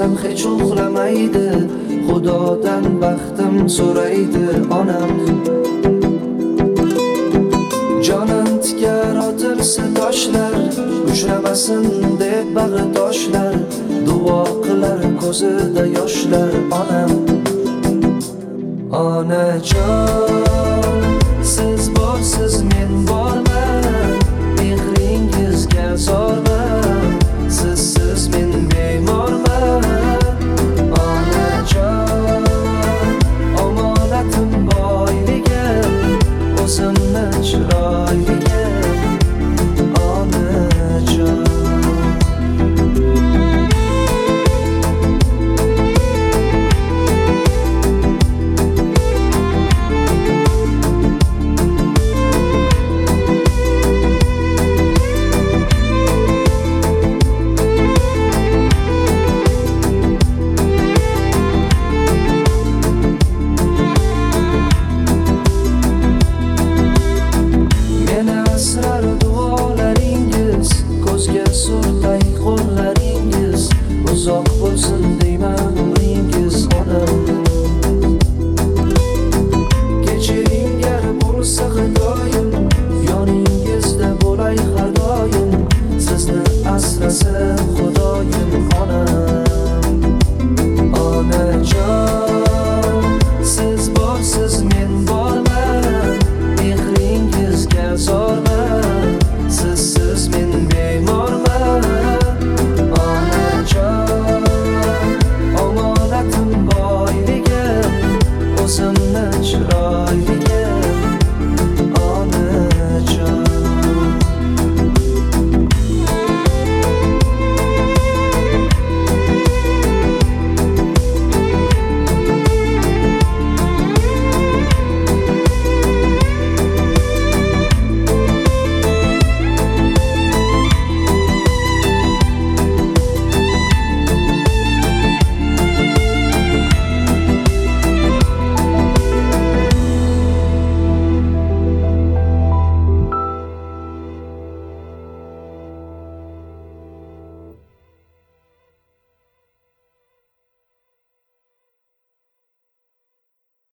ko'zim hech uxlamaydi, Xudodan baxtim so'raydi onam. Jonim tikar otilsa toshlar, uchramasin deb bag'i toshlar, duo qilar ko'zida yoshlar onam. Onajon, siz borsiz men borman, mehringizga zorman, sizsiz men bemorman. Onajon, omonatim boyligim, o'zimni chiroyligim, onajon. Uzoq bo'lsin deyman umringiz onam. Kechiring gar bo'lsa xudoyim, yoningizda bo'lay har doim, sizni asrasin xudoyim onam. Onajon, siz borsiz